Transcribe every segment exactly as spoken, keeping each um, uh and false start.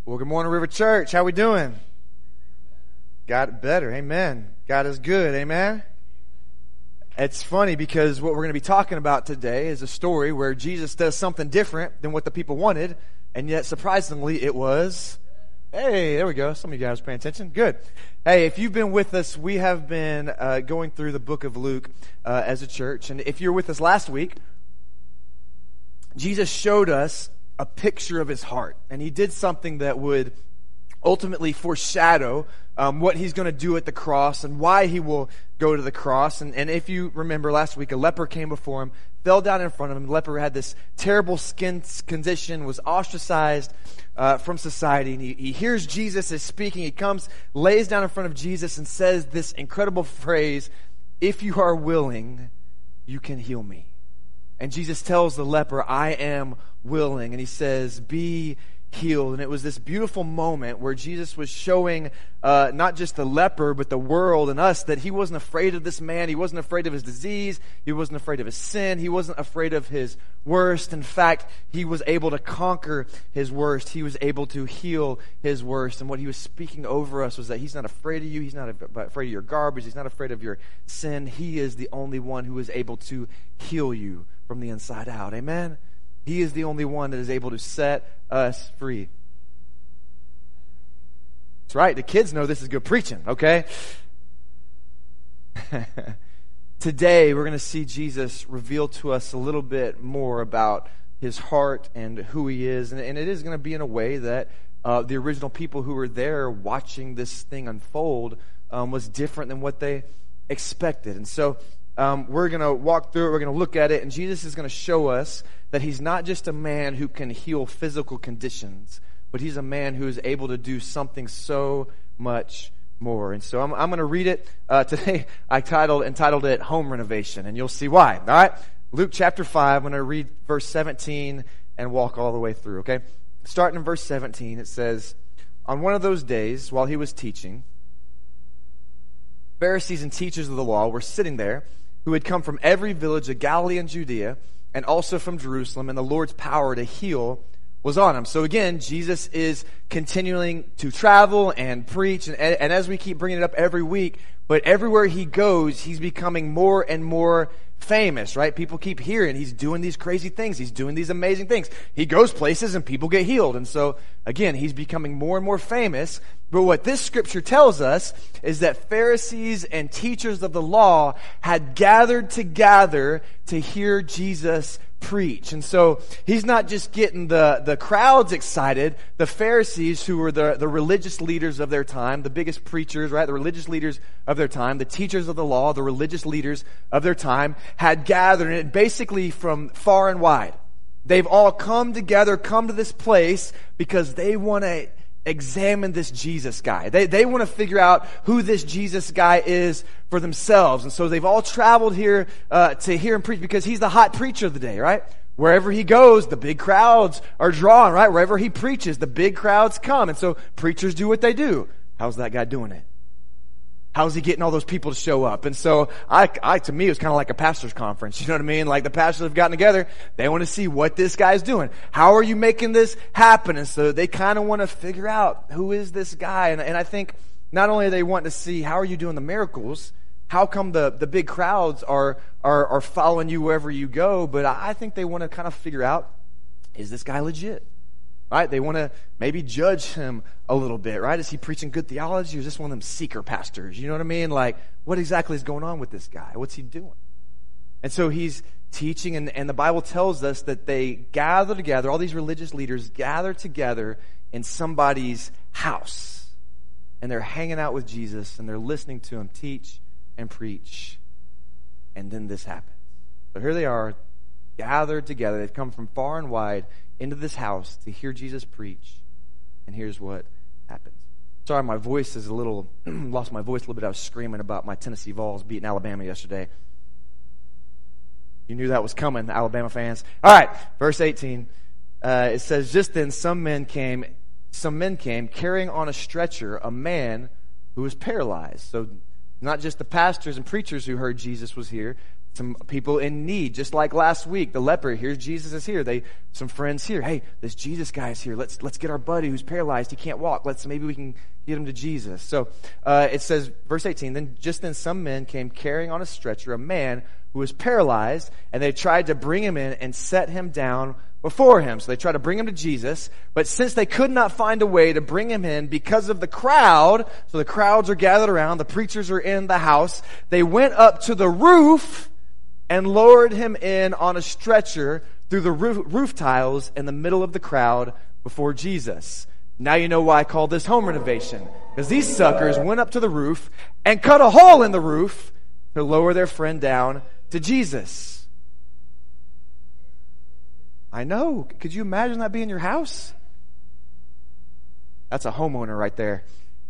Well, good morning, River Church. How we doing? Got it better. Amen. God is good. Amen. It's funny because what we're going to be talking about today is a story where Jesus does something different than what the people wanted, and yet surprisingly it was, hey, there we go. Some of you guys are paying attention. Good. Hey, if you've been with us, we have been uh, going through the book of Luke uh, as a church, and if you were with us last week, Jesus showed us a picture of his heart, and he did something that would ultimately foreshadow um, what he's going to do at the cross and why he will go to the cross. And, and if you remember last week, a leper came before him, fell down in front of him. The leper had this terrible skin condition, was ostracized uh, from society, and he, he hears Jesus is speaking. He comes, lays down in front of Jesus, and says this incredible phrase, "If you are willing, you can heal me." And Jesus tells the leper, "I am willing." And he says, "Be healed." And it was this beautiful moment where Jesus was showing uh, not just the leper, but the world and us that he wasn't afraid of this man. He wasn't afraid of his disease. He wasn't afraid of his sin. He wasn't afraid of his worst. In fact, he was able to conquer his worst. He was able to heal his worst. And what he was speaking over us was that he's not afraid of you. He's not afraid of your garbage. He's not afraid of your sin. He is the only one who is able to heal you from the inside out. Amen? He is the only one that is able to set us free. That's right. The kids know this is good preaching, okay? Today, we're going to see Jesus reveal to us a little bit more about his heart and who he is. And, and it is going to be in a way that uh, the original people who were there watching this thing unfold um, was different than what they expected. And so Um, we're going to walk through it, we're going to look at it, and Jesus is going to show us that he's not just a man who can heal physical conditions, but he's a man who is able to do something so much more. And so I'm, I'm going to read it uh, today. I titled entitled it Home Renovation, and you'll see why. All right? Luke chapter five, I'm going to read verse seventeen and walk all the way through, okay? Starting in verse seventeen, it says, "On one of those days, while he was teaching, Pharisees and teachers of the law were sitting there, who had come from every village of Galilee and Judea, and also from Jerusalem, and the Lord's power to heal was on him." So again, Jesus is continuing to travel and preach, and, and as we keep bringing it up every week, but everywhere he goes, he's becoming more and more famous, right? People keep hearing he's doing these crazy things. He's doing these amazing things. He goes places and people get healed. And so, again, he's becoming more and more famous. But what this scripture tells us is that Pharisees and teachers of the law had gathered together to hear Jesus preach. And so he's not just getting the, the crowds excited. The Pharisees, who were the, the religious leaders of their time, the biggest preachers, right? The religious leaders of their time, the teachers of the law, the religious leaders of their time, had gathered, and basically from far and wide. They've all come together, come to this place because they want to examine this Jesus guy. They they want to figure out who this Jesus guy is for themselves. And so they've all traveled here uh, to hear him preach because he's the hot preacher of the day, right? Wherever he goes, the big crowds are drawn, right? Wherever he preaches, the big crowds come. And so preachers do what they do. How's that guy doing it? How's he getting all those people to show up? And so, I, I to me, it was kind of like a pastor's conference. You know what I mean? Like the pastors have gotten together. They want to see what this guy's doing. How are you making this happen? And so they kind of want to figure out who is this guy. And, and I think not only are they wanting to see how are you doing the miracles, how come the, the big crowds are, are, are following you wherever you go, but I think they want to kind of figure out, is this guy legit? Right? They want to maybe judge him a little bit, right? Is he preaching good theology, or is this one of them seeker pastors? You know what I mean? Like, what exactly is going on with this guy? What's he doing? And so he's teaching, and, and the Bible tells us that they gather together, all these religious leaders gather together in somebody's house. And they're hanging out with Jesus, and they're listening to him teach and preach. And then this happens. So here they are, gathered together. They've come from far and wide into this house to hear Jesus preach. And here's what happens. Sorry, my voice is a little, lost my voice a little bit. I was screaming about my Tennessee Vols beating Alabama yesterday. You knew that was coming, Alabama fans. All right, verse eighteen. Uh, it says, "Just then some men came, some men came carrying on a stretcher a man who was paralyzed." So not just the pastors and preachers who heard Jesus was here, Some people in need, just like last week, the leper. Here's Jesus is here. They some friends here. Hey, this Jesus guy is here. Let's let's get our buddy who's paralyzed. He can't walk. Let's maybe we can get him to Jesus. So uh, it says, verse eighteen. Then just then some men came carrying on a stretcher a man who was paralyzed, and they tried to bring him in and set him down before him. So they tried to bring him to Jesus, but since they could not find a way to bring him in because of the crowd, so the crowds are gathered around, the preachers are in the house, they went up to the roof and lowered him in on a stretcher through the roof, roof tiles in the middle of the crowd before Jesus. Now you know why I call this home renovation. Because these suckers went up to the roof and cut a hole in the roof to lower their friend down to Jesus. I know. Could you imagine that being your house? That's a homeowner right there.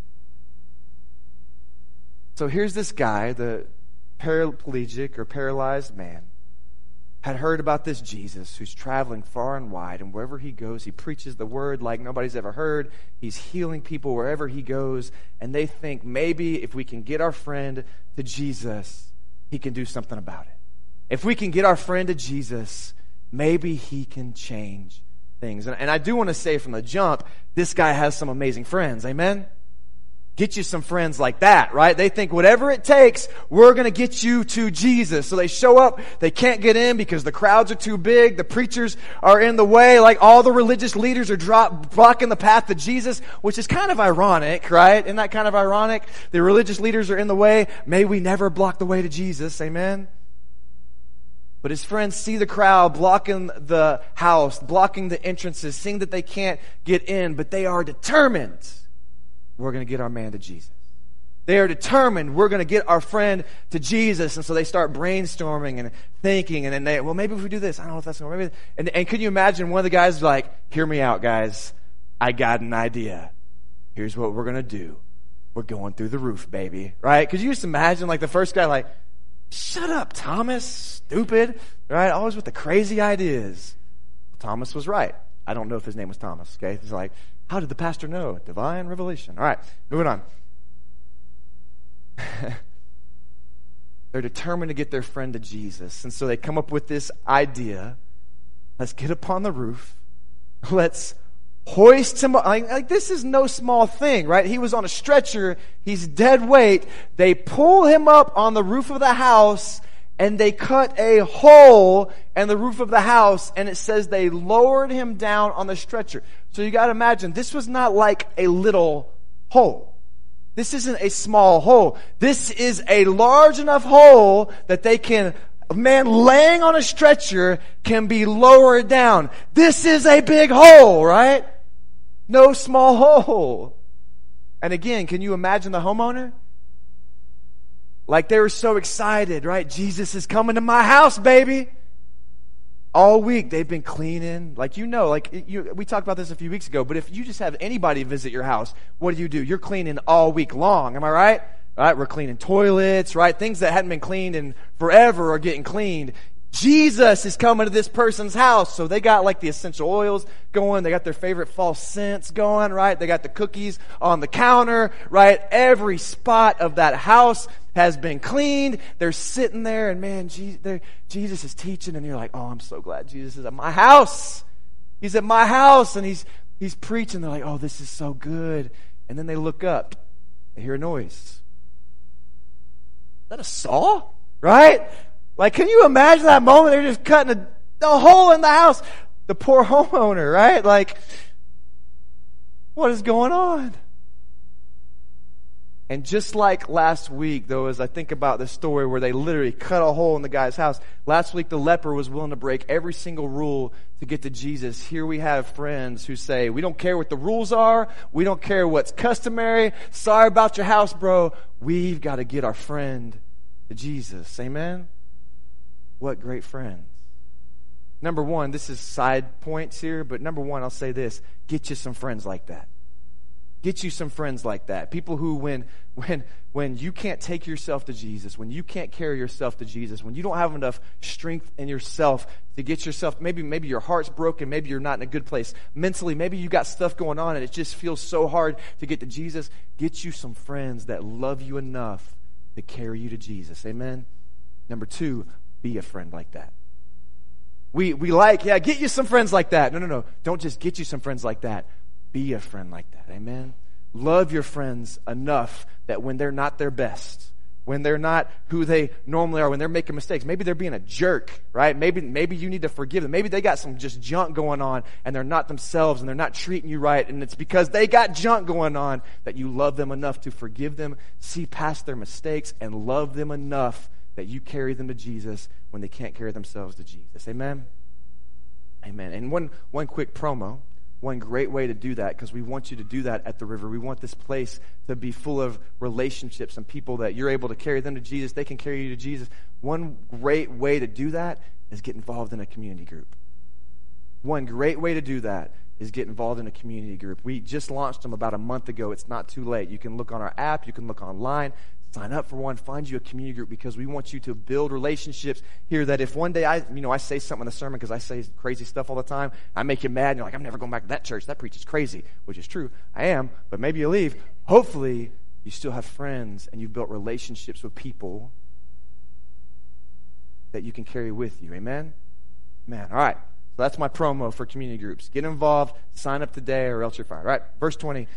So here's this guy, the paraplegic or paralyzed man, had heard about this Jesus who's traveling far and wide, and wherever he goes, he preaches the word like nobody's ever heard. He's healing people wherever he goes, and they think maybe if we can get our friend to Jesus, he can do something about it. If we can get our friend to Jesus, maybe he can change things. And, and I do want to say from the jump, this guy has some amazing friends. Amen? Get you some friends like that, right? They think whatever it takes, we're going to get you to Jesus. So they show up, they can't get in because the crowds are too big, the preachers are in the way, like all the religious leaders are drop, blocking the path to Jesus, which is kind of ironic, right? Isn't that kind of ironic? The religious leaders are in the way. May we never block the way to Jesus, amen? But his friends see the crowd blocking the house, blocking the entrances, seeing that they can't get in, but they are determined. We're going to get our man to Jesus. They are determined we're going to get our friend to Jesus. And so they start brainstorming and thinking. And then they, well, maybe if we do this, I don't know if that's going to work. And, and can you imagine one of the guys is like, hear me out, guys. I got an idea. Here's what we're going to do. We're going through the roof, baby. Right? Could you just imagine like the first guy like, shut up, Thomas. Stupid. Right? Always with the crazy ideas. Thomas was right. I don't know if his name was Thomas. Okay? He's like, how did the pastor know? Divine revelation. All right, moving on. They're determined to get their friend to Jesus. And so they come up with this idea. Let's get up on the roof. Let's hoist him up. Like, like this is no small thing, right? He was on a stretcher. He's dead weight. They pull him up on the roof of the house, and they cut a hole in the roof of the house, and it says they lowered him down on the stretcher. So you got to imagine, this was not like a little hole. This isn't a small hole. This is a large enough hole that they can, a man laying on a stretcher can be lowered down. This is a big hole, right? No small hole. And again, can you imagine the homeowner? Like they were so excited, right? Jesus is coming to my house, baby. All week they've been cleaning. Like you know, like you, we talked about this a few weeks ago, but if you just have anybody visit your house, what do you do? You're cleaning all week long. Am I right? Right? We're cleaning toilets, right? Things that hadn't been cleaned in forever are getting cleaned. Jesus is coming to this person's house. So they got like the essential oils going. They got their favorite false scents going, right? They got the cookies on the counter, right? Every spot of that house has been cleaned. They're sitting there and man, Jesus is teaching and you're like, oh, I'm so glad Jesus is at my house. He's at my house and he's, he's preaching. They're like, oh, this is so good. And then they look up. They hear a noise. Is that a saw? Right? Like, can you imagine that moment? They're just cutting a, a hole in the house. The poor homeowner, right? Like, what is going on? And just like last week, though, as I think about this story where they literally cut a hole in the guy's house, last week the leper was willing to break every single rule to get to Jesus. Here we have friends who say, we don't care what the rules are. We don't care what's customary. Sorry about your house, bro. We've got to get our friend to Jesus. Amen? What great friends. Number one, this is side points here, but number one, I'll say this. Get you some friends like that. Get you some friends like that. People who, when when when you can't take yourself to Jesus, when you can't carry yourself to Jesus, when you don't have enough strength in yourself to get yourself, maybe maybe your heart's broken, maybe you're not in a good place mentally, maybe you got stuff going on and it just feels so hard to get to Jesus, get you some friends that love you enough to carry you to Jesus. Amen? Number two, be a friend like that. We we like, yeah, get you some friends like that. No, no, no. Don't just get you some friends like that. Be a friend like that. Amen? Love your friends enough that when they're not their best, when they're not who they normally are, when they're making mistakes, maybe they're being a jerk, right? Maybe maybe you need to forgive them. Maybe they got some just junk going on and they're not themselves and they're not treating you right, and it's because they got junk going on that you love them enough to forgive them, see past their mistakes, and love them enough that you carry them to Jesus when they can't carry themselves to Jesus. Amen? Amen. And one one quick promo. One great way to do that, because we want you to do that at the river. We want this place to be full of relationships and people that you're able to carry them to Jesus. They can carry you to Jesus. One great way to do that is get involved in a community group. One great way to do that is get involved in a community group. We just launched them about a month ago. It's not too late. You can look on our app. You can look online. Sign up for one. Find you a community group, because we want you to build relationships here that if one day I, you know, I say something in the sermon because I say crazy stuff all the time, I make you mad and you're like, I'm never going back to that church. That preaches crazy, which is true. I am, but maybe you leave. Hopefully, you still have friends and you've built relationships with people that you can carry with you. Amen? Man, all right. So that's my promo for community groups. Get involved, sign up today, or else you're fired. All right, verse twenty.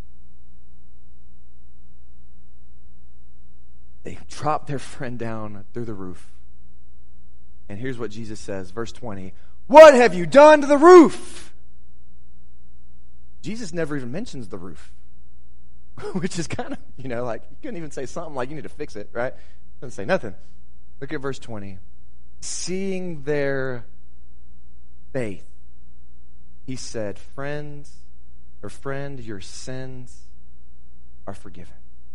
They dropped their friend down through the roof. And here's what Jesus says, verse twenty. What have you done to the roof? Jesus never even mentions the roof, which is kind of, you know, like, you couldn't even say something like, you need to fix it, right? Doesn't say nothing. Look at verse twenty. Seeing their faith, he said, friends, or friend, your sins are forgiven.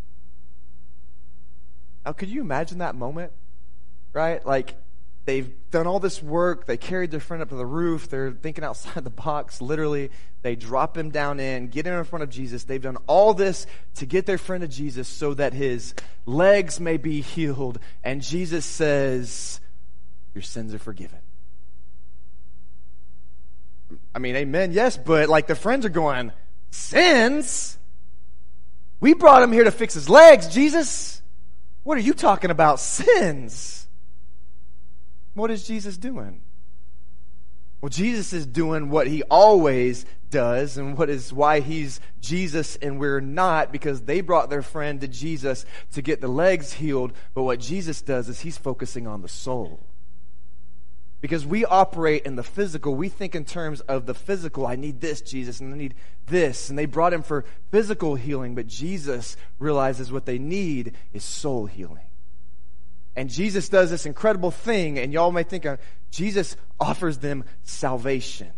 Now, could you imagine that moment, right? Like, they've done all this work. They carried their friend up to the roof. They're thinking outside the box. Literally, they drop him down in, get him in front of Jesus. They've done all this to get their friend to Jesus so that his legs may be healed. And Jesus says, your sins are forgiven. I mean, amen, yes, but like the friends are going, sins? We brought him here to fix his legs, Jesus. What are you talking about? Sins. What is Jesus doing? Well, Jesus is doing what he always does, and what is why he's Jesus and we're not, because they brought their friend to Jesus to get the legs healed. But what Jesus does is he's focusing on the soul. Because we operate in the physical. We think in terms of the physical. I need this, Jesus, and I need this. And they brought him for physical healing, but Jesus realizes what they need is soul healing. And Jesus does this incredible thing, and y'all may think, uh, Jesus offers them salvation.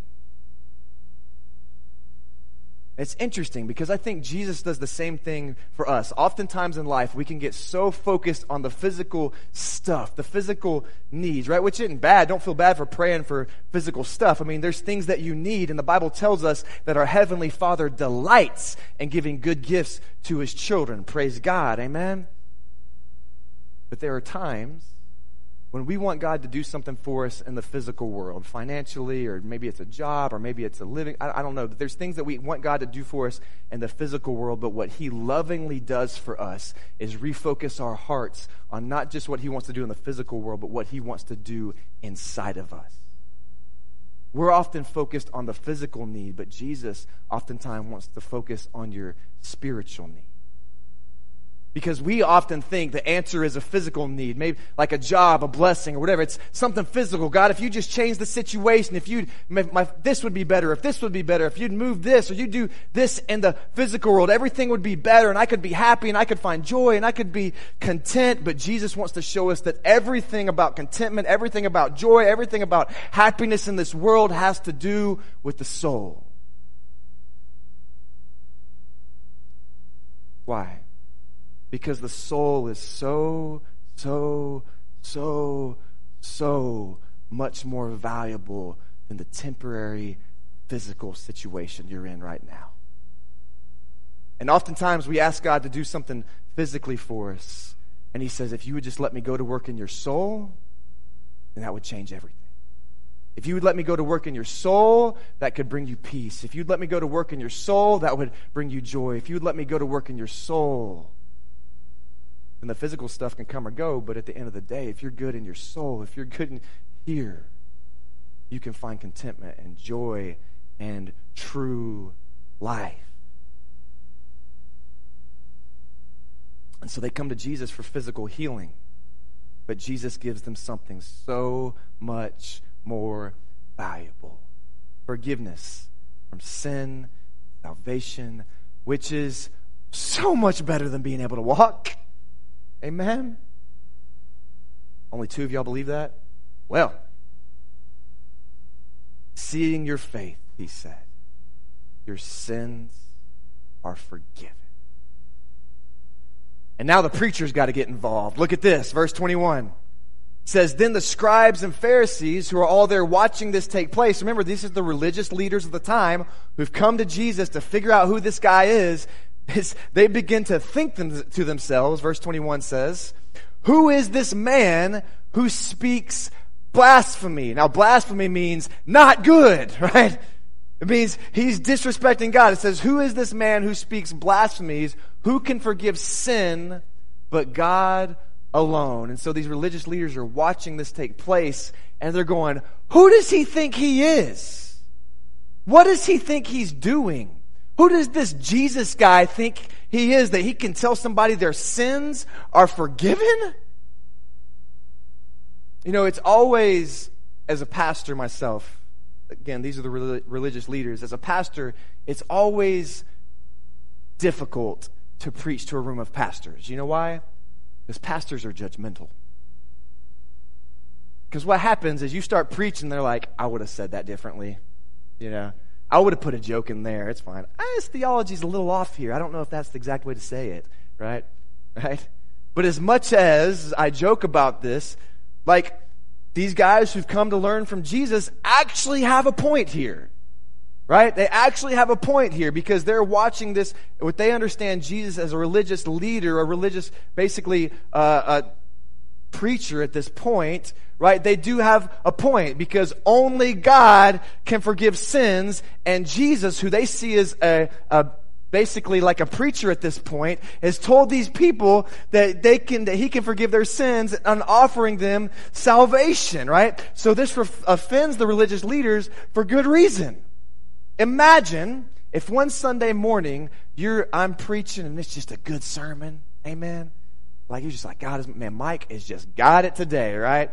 It's interesting because I think Jesus does the same thing for us. Oftentimes in life, we can get so focused on the physical stuff, the physical needs, right? Which isn't bad. Don't feel bad for praying for physical stuff. I mean, there's things that you need, and the Bible tells us that our Heavenly Father delights in giving good gifts to His children. Praise God. Amen? But there are times when we want God to do something for us in the physical world, financially, or maybe it's a job, or maybe it's a living, I, I don't know. There's things that we want God to do for us in the physical world, but what He lovingly does for us is refocus our hearts on not just what He wants to do in the physical world, but what He wants to do inside of us. We're often focused on the physical need, but Jesus oftentimes wants to focus on your spiritual need. Because we often think the answer is a physical need, maybe like a job, a blessing, or whatever. It's something physical. God, if you just change the situation, if you, my, this would be better, if this would be better, if you'd move this, or you do this in the physical world, everything would be better, and I could be happy, and I could find joy, and I could be content. But Jesus wants to show us that everything about contentment, everything about joy, everything about happiness in this world has to do with the soul. Why? Because the soul is so, so, so, so much more valuable than the temporary physical situation you're in right now. And oftentimes we ask God to do something physically for us. And He says, if you would just let me go to work in your soul, then that would change everything. If you would let me go to work in your soul, that could bring you peace. If you'd let me go to work in your soul, that would bring you joy. If you would let me go to work in your soul, then the physical stuff can come or go, but at the end of the day, if you're good in your soul, if you're good in here, you can find contentment and joy and true life. And so they come to Jesus for physical healing, but Jesus gives them something so much more valuable. Forgiveness from sin, salvation, which is so much better than being able to walk. Amen? Only two of y'all believe that? Well, seeing your faith, he said, your sins are forgiven. And now the preacher's got to get involved. Look at this, verse twenty-one. It says, then the scribes and Pharisees who are all there watching this take place, remember, these are the religious leaders of the time who've come to Jesus to figure out who this guy is. Is they begin to think them, to themselves, verse twenty-one says, who is this man who speaks blasphemy? Now, blasphemy means not good, right? It means he's disrespecting God. It says, who is this man who speaks blasphemies? Who can forgive sin but God alone? And so these religious leaders are watching this take place, and they're going, who does he think he is? What does he think he's doing? Who does this Jesus guy think he is, that he can tell somebody their sins are forgiven? You know, it's always, as a pastor myself, again, these are the religious leaders. As a pastor, it's always difficult to preach to a room of pastors. You know why? Because pastors are judgmental. Because what happens is you start preaching, they're like, I would have said that differently. You know, I would have put a joke in there. It's fine. Ah, his theology's a little off here. I don't know if that's the exact way to say it. Right? Right? But as much as I joke about this, like, these guys who've come to learn from Jesus actually have a point here, right? They actually have a point here because they're watching this, what they understand Jesus as a religious leader, a religious, basically, uh, a preacher at this point, right? They do have a point because only God can forgive sins, and Jesus, who they see as a, a basically like a preacher at this point, has told these people that they can, that he can forgive their sins and offering them salvation, right? So this ref- offends the religious leaders for good reason. Imagine if one Sunday morning you're, I'm preaching and it's just a good sermon. Amen. Like you're just like, God is, man, Mike has just got it today, right?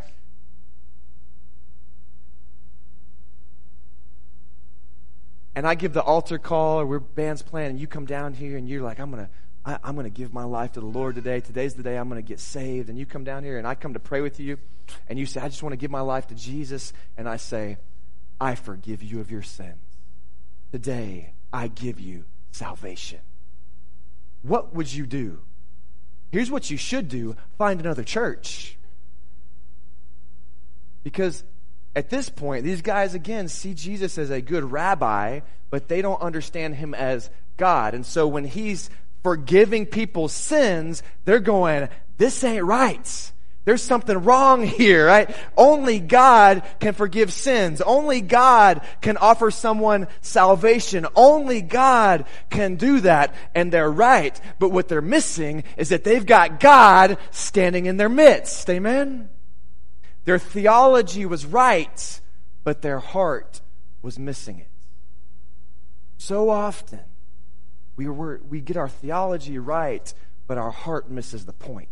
And I give the altar call, or we're band's playing, and you come down here and you're like, I'm gonna, I, I'm gonna give my life to the Lord today. Today's the day I'm gonna get saved. And you come down here and I come to pray with you, and you say, I just want to give my life to Jesus. And I say, I forgive you of your sins. Today I give you salvation. What would you do? Here's what you should do: find another church. Because at this point, these guys, again, see Jesus as a good rabbi, but they don't understand him as God. And so when he's forgiving people's sins, they're going, this ain't right. There's something wrong here, right? Only God can forgive sins. Only God can offer someone salvation. Only God can do that. And they're right. But what they're missing is that they've got God standing in their midst. Amen? Their theology was right, but their heart was missing it. So often, we were, we get our theology right, but our heart misses the point.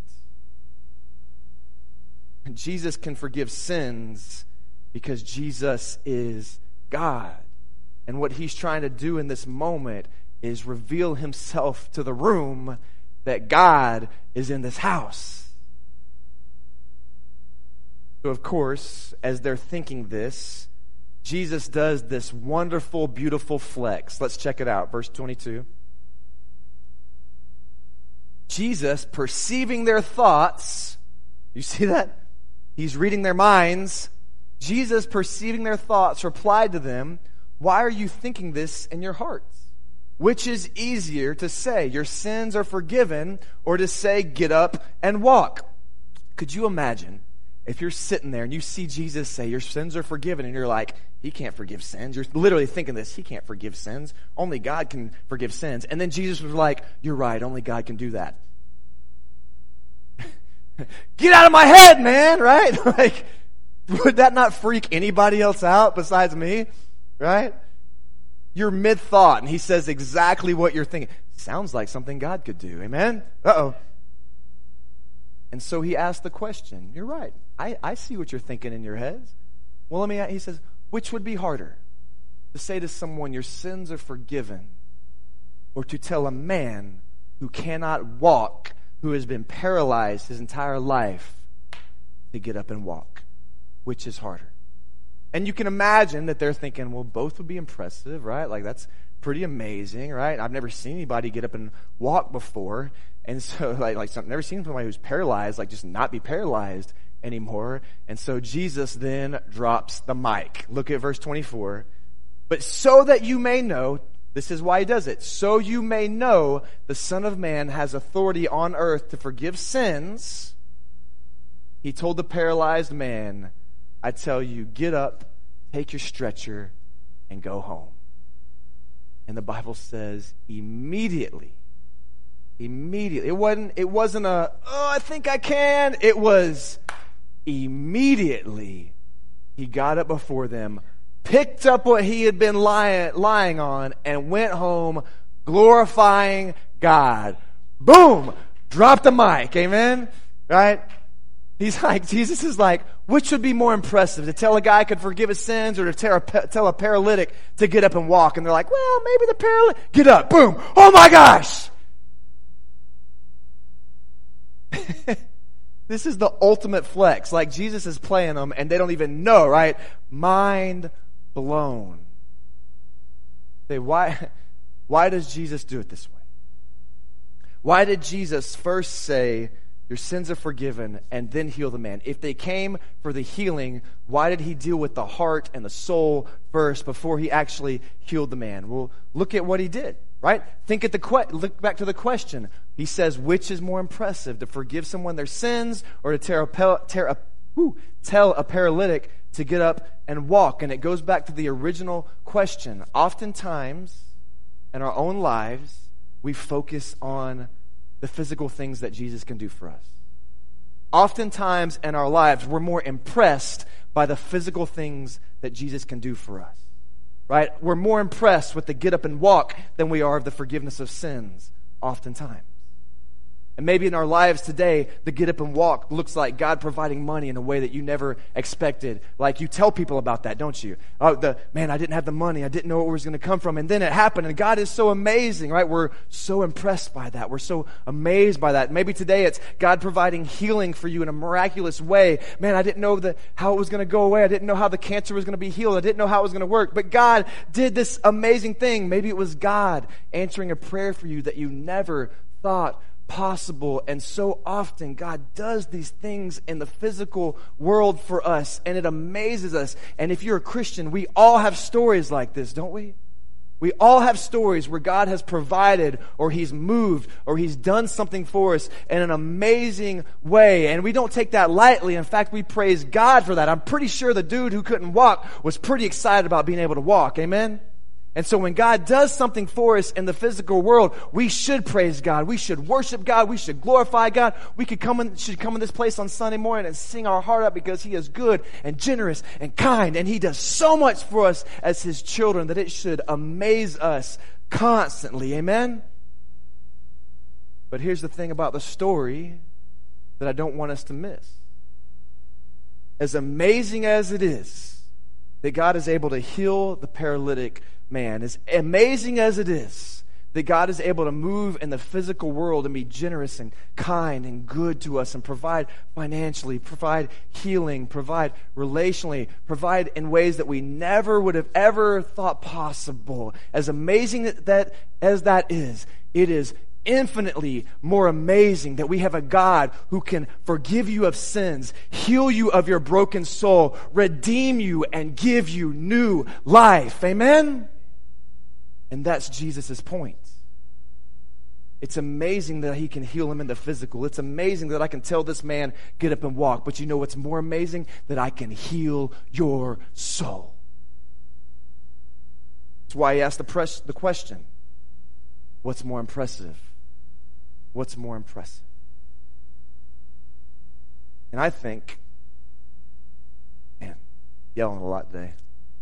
And Jesus can forgive sins because Jesus is God. And what he's trying to do in this moment is reveal himself to the room that God is in this house. So, of course, as they're thinking this, Jesus does this wonderful, beautiful flex. Let's check it out. Verse twenty-two. Jesus, perceiving their thoughts, you see that? He's reading their minds. Jesus, perceiving their thoughts, replied to them, why are you thinking this in your hearts? Which is easier to say, your sins are forgiven, or to say, get up and walk? Could you imagine if you're sitting there and you see Jesus say, your sins are forgiven, and you're like, he can't forgive sins. You're literally thinking this, he can't forgive sins. Only God can forgive sins. And then Jesus was like, you're right, only God can do that. Get out of my head, man, right? Like, would that not freak anybody else out besides me, right? You're mid-thought, and he says exactly what you're thinking. Sounds like something God could do, amen? Uh-oh. And so he asked the question. You're right. I, I see what you're thinking in your heads. Well, let me ask, he says, which would be harder? To say to someone, your sins are forgiven, or to tell a man who cannot walk, who has been paralyzed his entire life, to get up and walk? Which is harder? And you can imagine that they're thinking, well, both would be impressive, right? Like, that's pretty amazing, right? I've never seen anybody get up and walk before. And so, like, like I've never seen somebody who's paralyzed, like, just not be paralyzed anymore. And so Jesus then drops the mic. Look at verse twenty-four. But so that you may know, this is why he does it, so you may know the Son of Man has authority on earth to forgive sins, he told the paralyzed man, I tell you, get up, take your stretcher, and go home. And the Bible says immediately, immediately, it wasn't, it wasn't a, oh, I think I can. It was immediately he got up before them, picked up what he had been lying, lying on, and went home glorifying God. Boom! Dropped the mic. Amen? Right? He's like, Jesus is like, which would be more impressive? To tell a guy could forgive his sins, or to tell a, tell a paralytic to get up and walk? And they're like, well, maybe the paralytic, get up, boom, oh my gosh! This is the ultimate flex. Like, Jesus is playing them, and they don't even know, right? Mind blown. Say, why, why does Jesus do it this way? Why did Jesus first say, your sins are forgiven, and then heal the man? If they came for the healing, why did he deal with the heart and the soul first before he actually healed the man? Well, look at what he did, right? Think at the que- look back to the question. He says, which is more impressive, to forgive someone their sins, or to tear a, pel- tear a, whew, tell a paralytic to get up and walk? And it goes back to the original question. Oftentimes, in our own lives, we focus on the physical things that Jesus can do for us. Oftentimes in our lives, we're more impressed by the physical things that Jesus can do for us, right? We're more impressed with the get up and walk than we are of the forgiveness of sins, oftentimes. And maybe in our lives today, the get up and walk looks like God providing money in a way that you never expected. Like, you tell people about that, don't you? Oh, the man, I didn't have the money. I didn't know where it was going to come from. And then it happened, and God is so amazing, right? We're so impressed by that. We're so amazed by that. Maybe today it's God providing healing for you in a miraculous way. Man, I didn't know the, how it was going to go away. I didn't know how the cancer was going to be healed. I didn't know how it was going to work. But God did this amazing thing. Maybe it was God answering a prayer for you that you never thought possible. And so often God does these things in the physical world for us, and it amazes us. And if you're a Christian, we all have stories like this, don't we? We all have stories where God has provided, or he's moved, or he's done something for us in an amazing way. And we don't take that lightly. In fact, we praise God for that. I'm pretty sure the dude who couldn't walk was pretty excited about being able to walk. Amen? And so when God does something for us in the physical world, we should praise God. We should worship God. We should glorify God. We could come in, should come in this place on Sunday morning and sing our heart out because he is good and generous and kind. And he does so much for us as his children that it should amaze us constantly. Amen? But here's the thing about the story that I don't want us to miss. As amazing as it is that God is able to heal the paralytic man, as amazing as it is that God is able to move in the physical world and be generous and kind and good to us and provide financially, provide healing, provide relationally, provide in ways that we never would have ever thought possible. As amazing that as that is, it is infinitely more amazing that we have a God who can forgive you of sins, heal you of your broken soul, redeem you, and give you new life. Amen? And that's Jesus' point. It's amazing that he can heal him in the physical. It's amazing that I can tell this man, get up and walk. But you know what's more amazing? That I can heal your soul. That's why he asked the, pres- the question, what's more impressive? What's more impressive? And I think, man, yelling a lot today.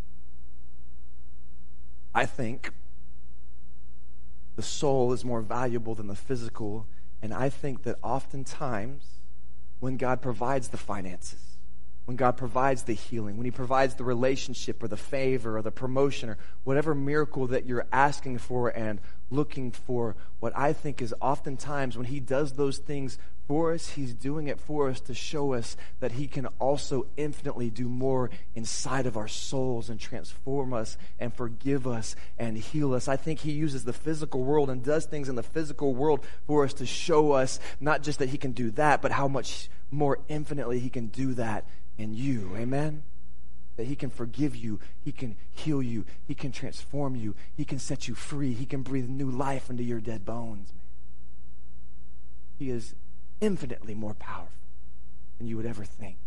I think the soul is more valuable than the physical, and I think that oftentimes when God provides the finances, when God provides the healing, when he provides the relationship or the favor or the promotion or whatever miracle that you're asking for and looking for, what I think is oftentimes when he does those things for us, he's doing it for us to show us that he can also infinitely do more inside of our souls and transform us and forgive us and heal us. I think he uses the physical world and does things in the physical world for us to show us not just that he can do that, but how much more infinitely he can do that in you. Amen? That he can forgive you, he can heal you, he can transform you, he can set you free, he can breathe new life into your dead bones. Man. He is infinitely more powerful than you would ever think.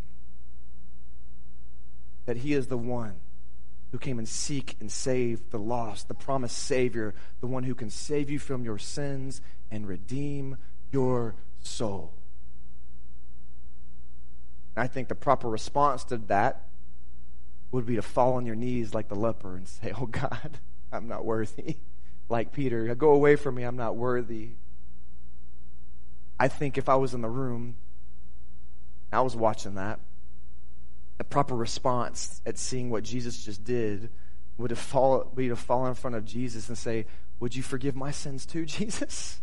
That he is the one who came and seek and save the lost, the promised Savior, the one who can save you from your sins and redeem your soul. I think the proper response to that would be to fall on your knees like the leper and say, oh God, I'm not worthy. Like Peter, go away from me, I'm not worthy. I think if I was in the room, I was watching that, the proper response at seeing what Jesus just did would have fall, be to fall in front of Jesus and say, would you forgive my sins too, Jesus?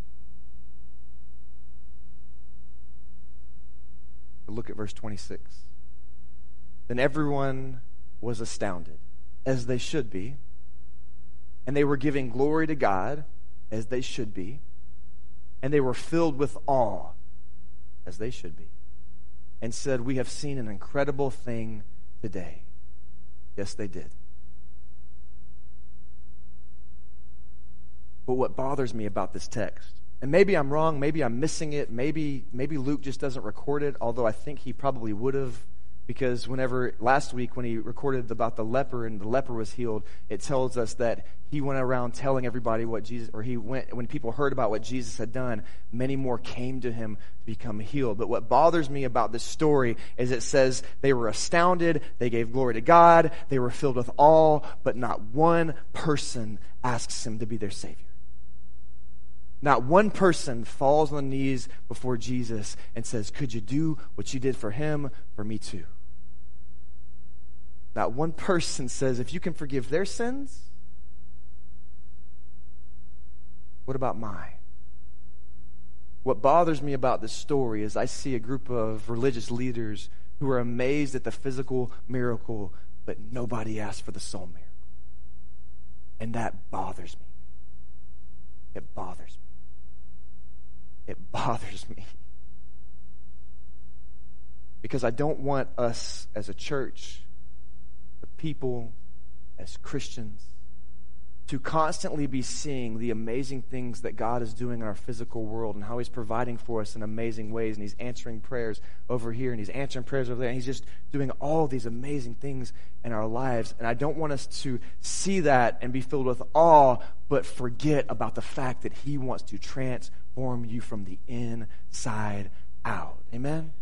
Look at verse twenty-six. Then everyone was astounded, as they should be, and they were giving glory to God, as they should be, and they were filled with awe, as they should be, and said, we have seen an incredible thing today. Yes, they did. But what bothers me about this text, and maybe I'm wrong, maybe I'm missing it, maybe maybe Luke just doesn't record it, although I think he probably would have, because whenever, last week when he recorded about the leper and the leper was healed, it tells us that he went around telling everybody what Jesus, or he went, when people heard about what Jesus had done, many more came to him to become healed. But what bothers me about this story is it says they were astounded, they gave glory to God, they were filled with awe, but not one person asks him to be their Savior. Not one person falls on the knees before Jesus and says, could you do what you did for him, for me too? Not one person says, if you can forgive their sins, what about mine? What bothers me about this story is I see a group of religious leaders who are amazed at the physical miracle, but nobody asked for the soul miracle. And that bothers me. It bothers me. It bothers me. Because I don't want us as a church, the people, as Christians, to constantly be seeing the amazing things that God is doing in our physical world and how he's providing for us in amazing ways, and he's answering prayers over here and he's answering prayers over there, and he's just doing all these amazing things in our lives. And I don't want us to see that and be filled with awe, but forget about the fact that he wants to transform you from the inside out. Amen?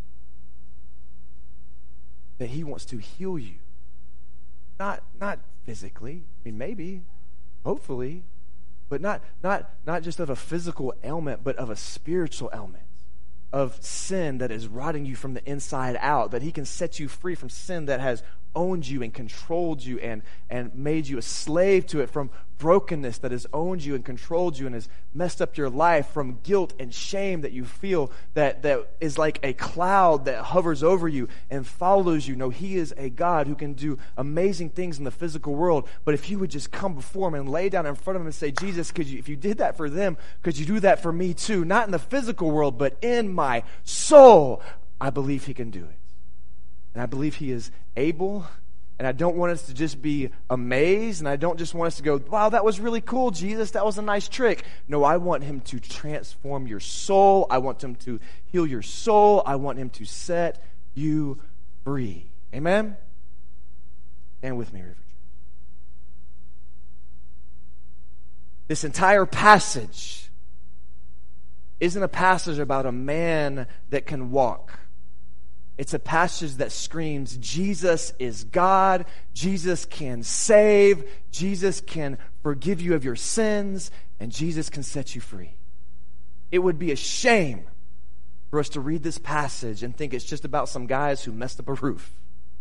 That he wants to heal you. Not, not physically. I mean, maybe. Hopefully, but not not not just of a physical ailment, but of a spiritual ailment, of sin that is rotting you from the inside out, that he can set you free from sin that has owned you and controlled you and, and made you a slave to it, from brokenness that has owned you and controlled you and has messed up your life, from guilt and shame that you feel that, that is like a cloud that hovers over you and follows you. No, he is a God who can do amazing things in the physical world, but if you would just come before him and lay down in front of him and say, Jesus, could you, if you did that for them, could you do that for me too? Not in the physical world, but in my soul. I believe he can do it. And I believe he is able, and I don't want us to just be amazed, and I don't just want us to go, wow, that was really cool, Jesus, that was a nice trick. No, I want him to transform your soul. I want him to heal your soul. I want him to set you free. Amen? Stand with me, River Church. This entire passage isn't a passage about a man that can walk. It's a passage that screams, Jesus is God, Jesus can save, Jesus can forgive you of your sins, and Jesus can set you free. It would be a shame for us to read this passage and think it's just about some guys who messed up a roof.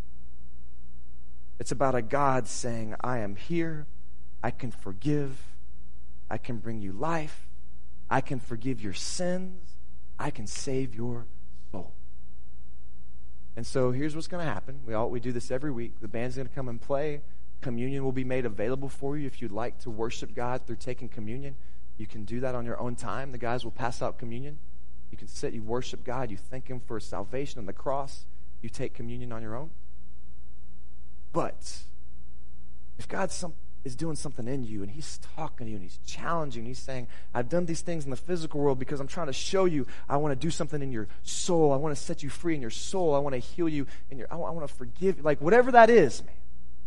It's about a God saying, I am here, I can forgive, I can bring you life, I can forgive your sins, I can save your soul. And so here's what's going to happen. We all we do this every week. The band's going to come and play. Communion will be made available for you if you'd like to worship God through taking communion. You can do that on your own time. The guys will pass out communion. You can sit, you worship God, you thank Him for salvation on the cross. You take communion on your own. But if God some, is doing something in you and He's talking to you and He's challenging, He's saying, I've done these things in the physical world because I'm trying to show you I want to do something in your soul. I want to set you free in your soul. I want to heal you in your, I want, I want to forgive you. Like whatever that is, man.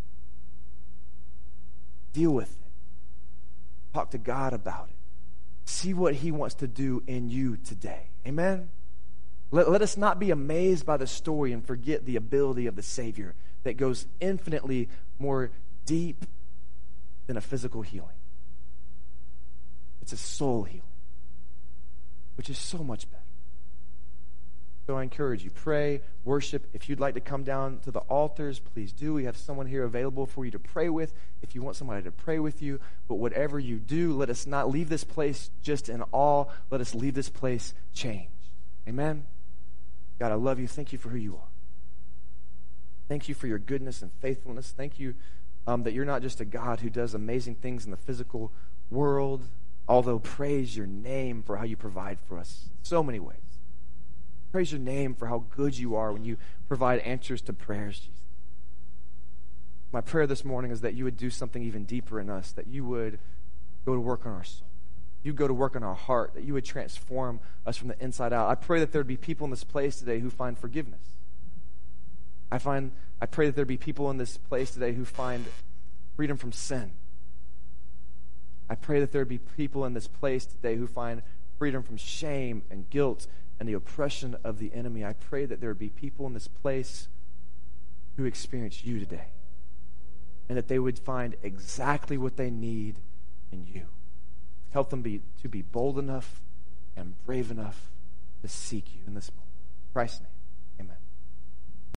Deal with it. Talk to God about it. See what He wants to do in you today. Amen? Let, let us not be amazed by the story and forget the ability of the Savior that goes infinitely more deep than a physical healing. It's a soul healing, which is so much better. So I encourage you, pray, worship. If you'd like to come down to the altars, please do. We have someone here available for you to pray with if you want somebody to pray with you. But whatever you do, let us not leave this place just in awe. Let us leave this place changed. Amen? God, I love you. Thank you for who you are. Thank you for your goodness and faithfulness. Thank you um, that you're not just a God who does amazing things in the physical world, although praise your name for how you provide for us in so many ways. Praise your name for how good you are when you provide answers to prayers, Jesus. My prayer this morning is that you would do something even deeper in us, that you would go to work on our soul. You go to work on our heart, that you would transform us from the inside out. I pray that there would be people in this place today who find forgiveness. I find I pray that there be people in this place today who find freedom from sin. I pray that there be people in this place today who find freedom from shame and guilt and the oppression of the enemy. I pray that there be people in this place who experience you today and that they would find exactly what they need in you. Help them be to be bold enough and brave enough to seek you in this moment. In Christ's name.